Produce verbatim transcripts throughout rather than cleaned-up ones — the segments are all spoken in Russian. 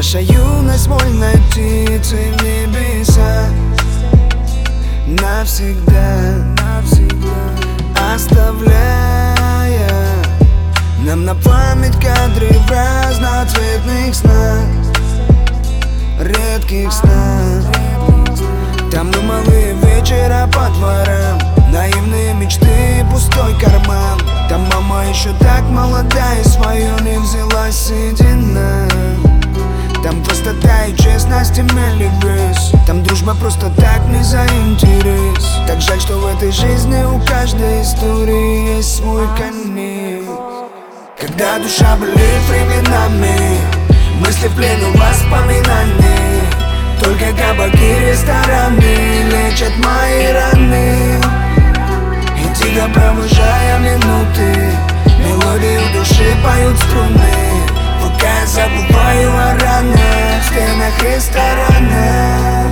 Наша юность вольной птицей в небеса навсегда, навсегда оставляя нам на память кадры в разноцветных снах, редких снах. Там думалые вечера по дворам, наивные мечты и пустой карман. Там мама еще так молода и свое не взяла седина. Там простота и честность имели вес. Там дружба просто так не за интерес. Так жаль, что в этой жизни у каждой истории есть свой конец. Когда душа болит временами, мысли в плену воспоминаний. Только кабаки, рестораны лечат мои раны. И тихо провожая минуты, мелодию души поют струны. Пока я забываю о ранах в стенах ресторана.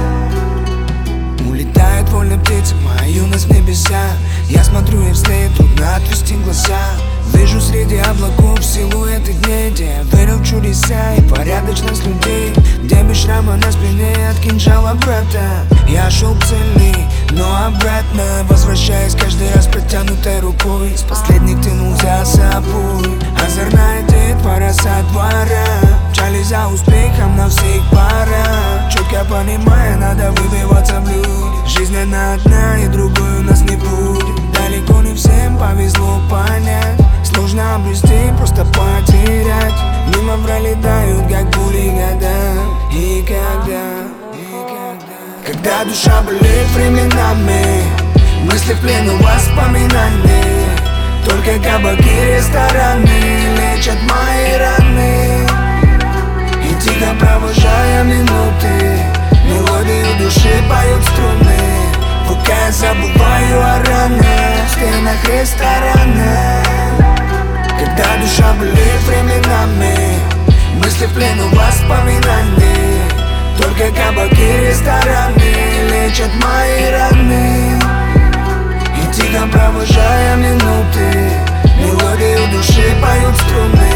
Улетает вольно птица, моя юность в небеса. Я смотрю и встаю, трудно отвести глаза. Вижу среди облаков силуэты дней, где я верил в чудеса и порядочность людей, где без шрама на спине от кинжала брата. Я шел к цели, но обратно возвращаясь каждый раз протянутой рукой. С последних тянул за собой озорная детвора со двора. Мчались за успехом на всех парах, четко понимая, надо выбиваться в люди. Жизнь она одна и другой у нас не будет. Далеко не всем повезло понять, сложно обрести, просто потерять. Мимо пролетают, как пули года. И когда, и когда Когда душа болит временами, мысли в плену воспоминаний. Только кабаки, рестораны лечат мои раны. И тихо провожая минуты, мелодию души поют струны. Пока я забываю о ранах в стенах ресторана. Когда душа болит временами, мысли в плену воспоминаний. Только кабаки, рестораны лечат мои раны. И тихо провожая минуты, мелодию души поют струны.